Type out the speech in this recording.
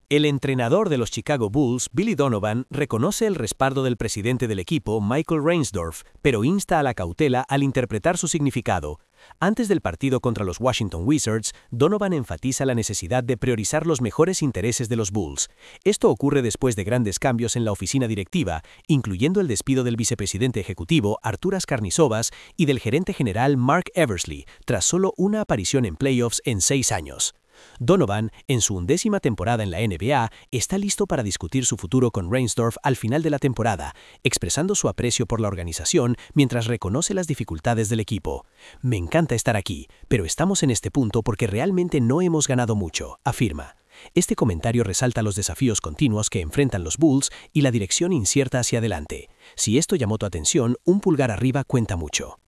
El entrenador de los Chicago Bulls, Billy Donovan, reconoce el respaldo del presidente del equipo, Michael Reinsdorf, pero insta a la cautela al interpretar su significado. Antes del partido contra los Washington Wizards, Donovan enfatiza la necesidad de priorizar los mejores intereses de los Bulls. Esto ocurre después de grandes cambios en la oficina directiva, incluyendo el despido del vicepresidente ejecutivo, Arturas Karnisovas, y del gerente general, Mark Eversley, tras solo una aparición en playoffs en 6 años. Donovan, en su 11ª temporada en la NBA, está listo para discutir su futuro con Reinsdorf al final de la temporada, expresando su aprecio por la organización mientras reconoce las dificultades del equipo. «Me encanta estar aquí, pero estamos en este punto porque realmente no hemos ganado mucho», afirma. Este comentario resalta los desafíos continuos que enfrentan los Bulls y la dirección incierta hacia adelante. Si esto llamó tu atención, un pulgar arriba cuenta mucho.